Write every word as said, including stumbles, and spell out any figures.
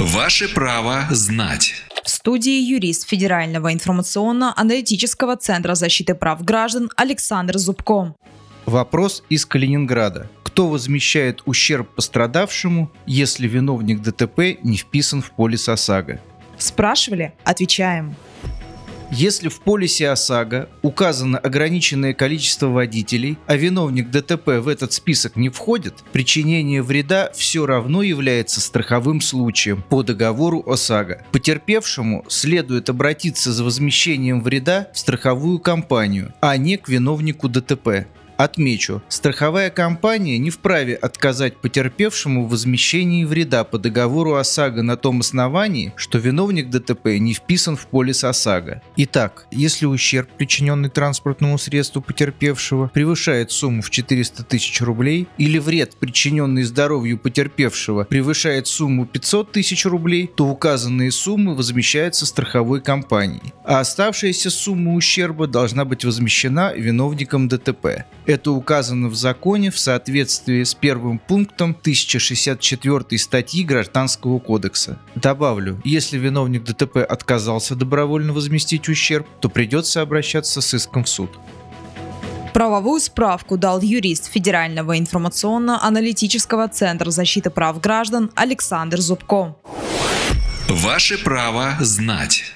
Ваше право знать. В студии юрист Федерального информационно-аналитического центра защиты прав граждан Александр Зубко. Вопрос из Калининграда. Кто возмещает ущерб пострадавшему, если виновник ДТП не вписан в полис ОСАГО? Спрашивали? Отвечаем. Если в полисе ОСАГО указано ограниченное количество водителей, а виновник ДТП в этот список не входит, причинение вреда все равно является страховым случаем по договору ОСАГО. Потерпевшему следует обратиться за возмещением вреда в страховую компанию, а не к виновнику ДТП. Отмечу, страховая компания не вправе отказать потерпевшему в возмещении вреда по договору ОСАГО на том основании, что виновник ДТП не вписан в полис ОСАГО. Итак, если ущерб, причиненный транспортному средству потерпевшего, превышает сумму в четыреста тысяч рублей, или вред, причиненный здоровью потерпевшего, превышает сумму пятьсот тысяч рублей, то указанные суммы возмещаются страховой компанией, а оставшаяся сумма ущерба должна быть возмещена виновником ДТП. Это указано в законе в соответствии с первым пунктом тысяча шестьдесят четвёртой статьи Гражданского кодекса. Добавлю, если виновник ДТП отказался добровольно возместить ущерб, то придется обращаться с иском в суд. Правовую справку дал юрист Федерального информационно-аналитического центра защиты прав граждан Александр Зубко. Ваше право знать.